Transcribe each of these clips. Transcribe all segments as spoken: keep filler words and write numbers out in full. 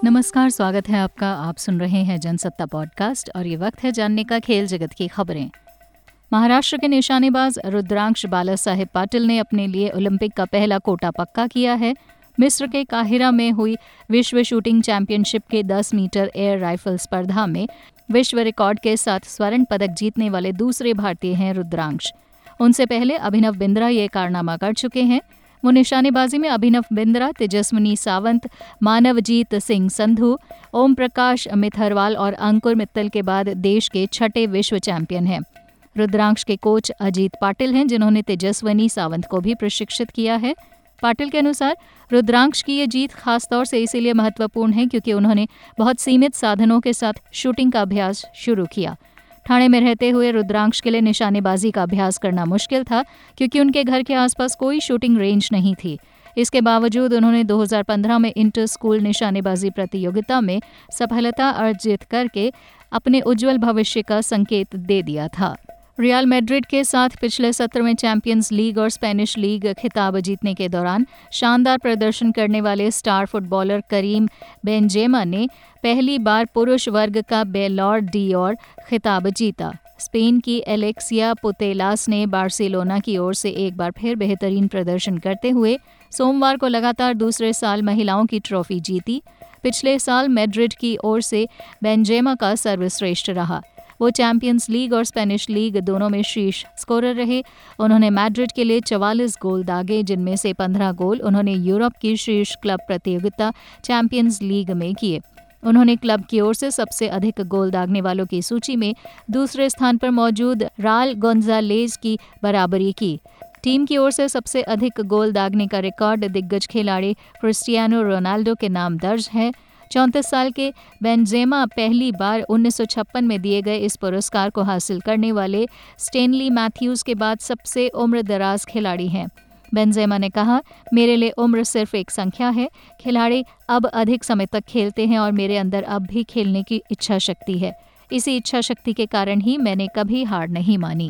नमस्कार, स्वागत है आपका। आप सुन रहे हैं जनसत्ता पॉडकास्ट और ये वक्त है जानने का खेल जगत की खबरें। महाराष्ट्र के निशानेबाज रुद्रांश बालासाहेब पाटिल ने अपने लिए ओलंपिक का पहला कोटा पक्का किया है। मिस्र के काहिरा में हुई विश्व शूटिंग चैंपियनशिप के दस मीटर एयर राइफल स्पर्धा में विश्व रिकॉर्ड के साथ स्वर्ण पदक जीतने वाले दूसरे भारतीय हैं रुद्रांश। उनसे पहले अभिनव बिंद्रा ये कारनामा कर चुके हैं। वो निशानेबाजी में अभिनव बिंद्रा, तेजस्विनी सावंत, मानवजीत सिंह संधू, ओम प्रकाश मिथरवाल और अंकुर मित्तल के बाद देश के छठे विश्व चैंपियन हैं। रुद्रांश के कोच अजीत पाटिल हैं, जिन्होंने तेजस्विनी सावंत को भी प्रशिक्षित किया है। पाटिल के अनुसार रुद्रांश की ये जीत खासतौर से इसीलिए महत्वपूर्ण है क्योंकि उन्होंने बहुत सीमित साधनों के साथ शूटिंग का अभ्यास शुरू किया। ठाणे में रहते हुए रुद्रांश के लिए निशानेबाजी का अभ्यास करना मुश्किल था क्योंकि उनके घर के आसपास कोई शूटिंग रेंज नहीं थी। इसके बावजूद उन्होंने दो हज़ार पंद्रह में इंटर स्कूल निशानेबाजी प्रतियोगिता में सफलता अर्जित करके अपने उज्जवल भविष्य का संकेत दे दिया था। रियल मैड्रिड के साथ पिछले सत्र में चैंपियंस लीग और स्पेनिश लीग खिताब जीतने के दौरान शानदार प्रदर्शन करने वाले स्टार फुटबॉलर करीम बेंजेमा ने पहली बार पुरुष वर्ग का बैलोर डियोर खिताब जीता। स्पेन की एलेक्सिया पुतेलास ने बार्सिलोना की ओर से एक बार फिर बेहतरीन प्रदर्शन करते हुए सोमवार को लगातार दूसरे साल महिलाओं की ट्रॉफी जीती। पिछले साल मैड्रिड की ओर से बेंजेमा का सर्वश्रेष्ठ रहा। वो चैंपियंस लीग और स्पेनिश लीग दोनों में शीर्ष स्कोरर रहे। उन्होंने मैड्रिड के लिए चवालीस गोल दागे, जिनमें से पंद्रह गोल उन्होंने यूरोप की शीर्ष क्लब प्रतियोगिता चैंपियंस लीग में किए। उन्होंने क्लब की ओर से सबसे अधिक गोल दागने वालों की सूची में दूसरे स्थान पर मौजूद राल गोंजालेज की बराबरी की। टीम की ओर से सबसे अधिक गोल दागने का रिकॉर्ड दिग्गज खिलाड़ी क्रिस्टियानो रोनाल्डो के नाम दर्ज है। चौंतीस साल के बेंजेमा पहली बार उन्नीस सौ छप्पन में दिए गए इस पुरस्कार को हासिल करने वाले स्टेनली मैथ्यूज के बाद सबसे उम्र दराज खिलाड़ी हैं। बेंजेमा ने कहा, मेरे लिए उम्र सिर्फ एक संख्या है। खिलाड़ी अब अधिक समय तक खेलते हैं और मेरे अंदर अब भी खेलने की इच्छा शक्ति है। इसी इच्छा शक्ति के कारण ही मैंने कभी हार नहीं मानी।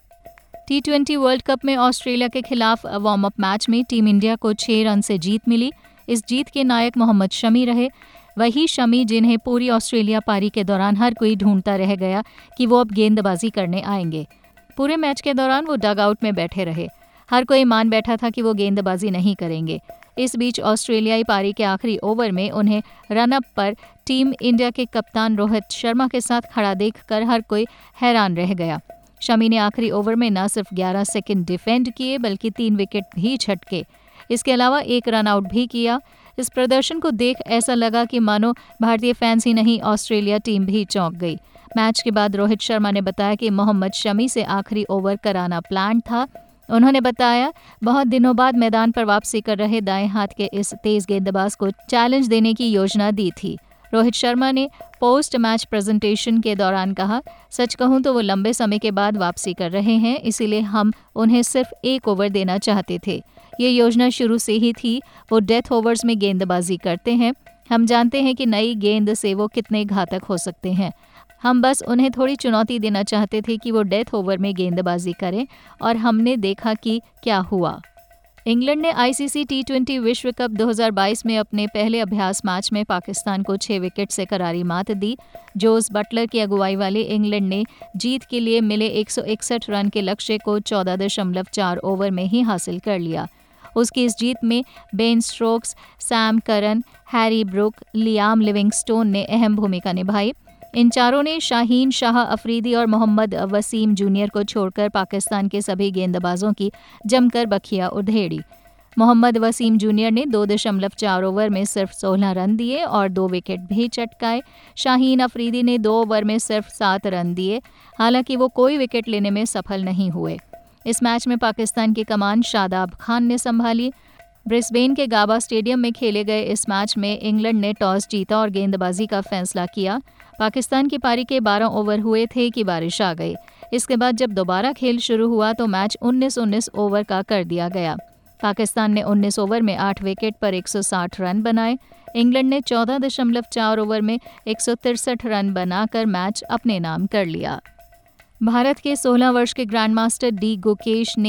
टी ट्वेंटी वर्ल्ड कप में ऑस्ट्रेलिया के खिलाफ वार्म अप मैच में टीम इंडिया को छह रन से जीत मिली। इस जीत के नायक मोहम्मद शमी रहे। वही शमी जिन्हें पूरी ऑस्ट्रेलिया पारी के दौरान हर कोई ढूंढता रह गया कि वो अब गेंदबाजी करने आएंगे। पूरे मैच के दौरान वो डगआउट में बैठे रहे। हर कोई मान बैठा था कि वो गेंदबाजी नहीं करेंगे। इस बीच ऑस्ट्रेलियाई पारी के आखिरी ओवर में उन्हें रन अप पर टीम इंडिया के कप्तान रोहित शर्मा के साथ खड़ा देखकर हर कोई हैरान रह गया। शमी ने आखिरी ओवर में न सिर्फ ग्यारह सेकंड डिफेंड किए बल्कि तीन विकेट भी झटके। इसके अलावा एक रन आउट भी किया। इस प्रदर्शन को देख ऐसा लगा कि मानो भारतीय फैंस ही नहीं, ऑस्ट्रेलिया टीम भी चौंक गई। मैच के बाद रोहित शर्मा ने बताया कि मोहम्मद शमी से आखिरी ओवर कराना प्लान था। उन्होंने बताया, बहुत दिनों बाद मैदान पर वापसी कर रहे दाएं हाथ के इस तेज गेंदबाज को चैलेंज देने की योजना दी थी। रोहित शर्मा ने पोस्ट मैच प्रेजेंटेशन के दौरान कहा, सच कहूं तो वो लंबे समय के बाद वापसी कर रहे हैं, इसीलिए हम उन्हें सिर्फ एक ओवर देना चाहते थे। ये योजना शुरू से ही थी। वो डेथ ओवर्स में गेंदबाजी करते हैं। हम जानते हैं कि नई गेंद से वो कितने घातक हो सकते हैं। हम बस उन्हें थोड़ी चुनौती देना चाहते थे कि वो डेथ ओवर में गेंदबाजी करें और हमने देखा कि क्या हुआ। इंग्लैंड ने आईसीसी टी ट्वेंटी विश्व कप दो हज़ार बाईस में अपने पहले अभ्यास मैच में पाकिस्तान को छह विकेट से करारी मात दी। जोस बटलर की अगुवाई वाले इंग्लैंड ने जीत के लिए मिले एक सौ इकसठ रन के लक्ष्य को चौदह दशमलव चार ओवर में ही हासिल कर लिया। उसकी इस जीत में Ben Stokes, Sam Curran, Harry Brook, Liam Livingstone ने अहम भूमिका निभाई। इन चारों ने शाहीन शाह अफरीदी और मोहम्मद वसीम जूनियर को छोड़कर पाकिस्तान के सभी गेंदबाजों की जमकर बखिया उधेड़ी। मोहम्मद वसीम जूनियर ने दो दशमलव चार ओवर में सिर्फ सोलह रन दिए और दो विकेट भी चटकाए। शाहीन अफरीदी ने दो ओवर में सिर्फ सात रन दिए। हालांकि वो कोई विकेट लेने में सफल नहीं हुए। इस मैच में पाकिस्तान की कमान शादाब खान ने संभाली। ब्रिस्बेन के गाबा स्टेडियम में खेले गए इस मैच में इंग्लैंड ने टॉस जीता और गेंदबाजी का फैसला किया। पाकिस्तान की पारी के बारह ओवर हुए थे कि बारिश आ गई। इसके बाद जब दोबारा खेल शुरू हुआ तो मैच उन्नीस उन्नीस ओवर का कर दिया गया। पाकिस्तान ने उन्नीस ओवर में आठ विकेट पर एक सौ साठ रन बनाए। इंग्लैंड ने चौदह दशमलव चार ओवर में एक सौ तिरसठ रन बनाकर मैच अपने नाम कर लिया। भारत के सोलह वर्ष के ग्रैंडमास्टर डी गुकेश ने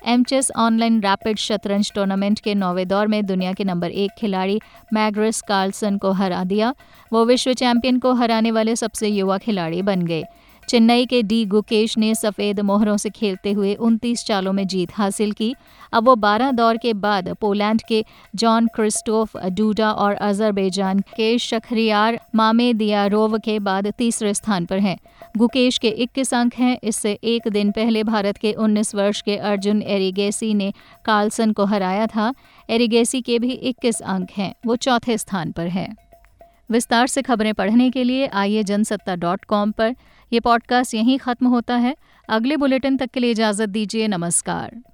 एम चेस ऑनलाइन रैपिड शतरंज टूर्नामेंट के नौवें दौर में दुनिया के नंबर एक खिलाड़ी मैग्नस कार्लसन को हरा दिया। वो विश्व चैंपियन को हराने वाले सबसे युवा खिलाड़ी बन गए। चेन्नई के डी गुकेश ने सफ़ेद मोहरों से खेलते हुए उनतीस चालों में जीत हासिल की। अब वो बारह दौर के बाद पोलैंड के जॉन क्रिस्टोफ डूडा और अजरबैजान के शखरियार मामेदियारोव के बाद तीसरे स्थान पर हैं। गुकेश के इक्कीस अंक हैं। इससे एक दिन पहले भारत के उन्नीस वर्ष के अर्जुन एरिगेसी ने कार्लसन को हराया था। एरिगेसी के भी इक्कीस अंक हैं। वो चौथे स्थान पर है। विस्तार से खबरें पढ़ने के लिए आइए जनसत्ता डॉट कॉम पर। यह पॉडकास्ट यहीं ख़त्म होता है। अगले बुलेटिन तक के लिए इजाज़त दीजिए। नमस्कार।